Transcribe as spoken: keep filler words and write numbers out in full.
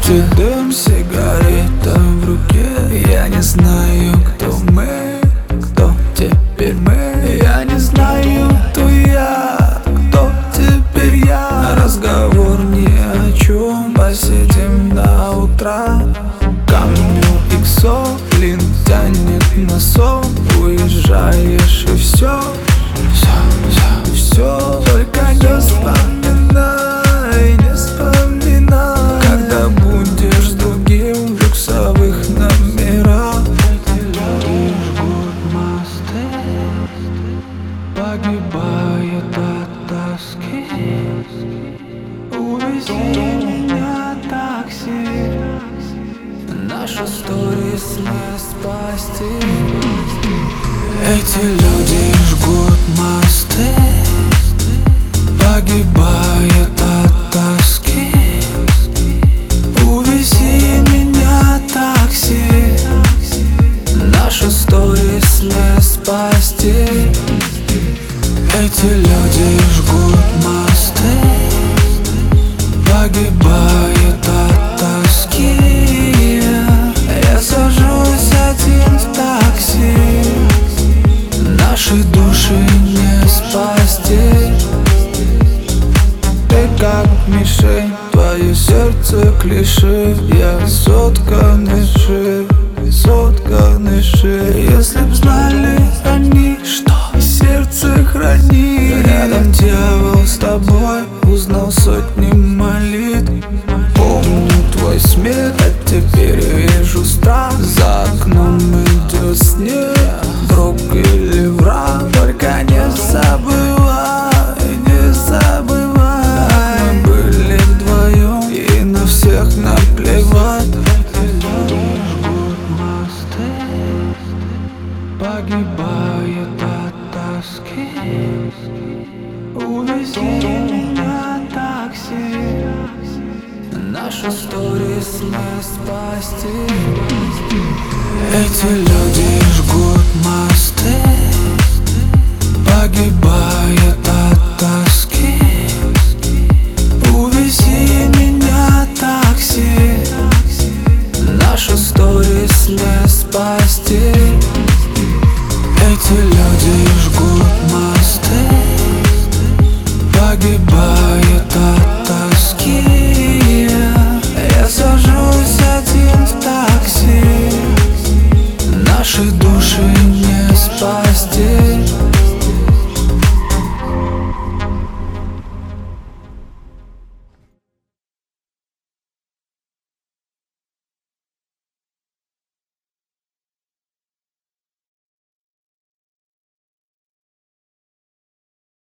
комнате дым, сигарета в руке. Я не знаю, кто мы, кто теперь мы. Я не знаю, кто я, кто теперь я. Разговор ни о чем, посидим до утра. Камню иксо, лин тянет на сон. Уезжаешь и все, все, все, все. Только не вспоминай, не вспоминай, когда будешь с другим в люксовых номерах. Эти люди жгут мосты, погибают от тоски. Увези меня такси, нашу сторис не спасти. Эти люди жгут мосты, погибают от тоски. Увези меня такси, нашу сторис не спасти. Эти люди жгут мосты, погибают от тоски. Я сажусь один в такси, наши души не спасти. Ты как мишень, твое сердце клише. Я сотканный шире, сотканный шире. Если б знали они, что сердце хранит. Рядом дьявол с тобой, узнал сотни молитв. Помню твой смех, а теперь вижу страх. За окном идет снег, друг или враг. Только не забывай, не забывай, мы были вдвоем и на всех наплевать. Эти люди жгут мосты, погибают от тоски. Увези меня такси, нашу сторис не спасти. Эти люди жгут мосты, погибают от тоски. Увези меня такси, нашу сторис не спасти. Эти люди жгут мосты, погибают от тоски. Я сажусь один в такси, наши души не спасти.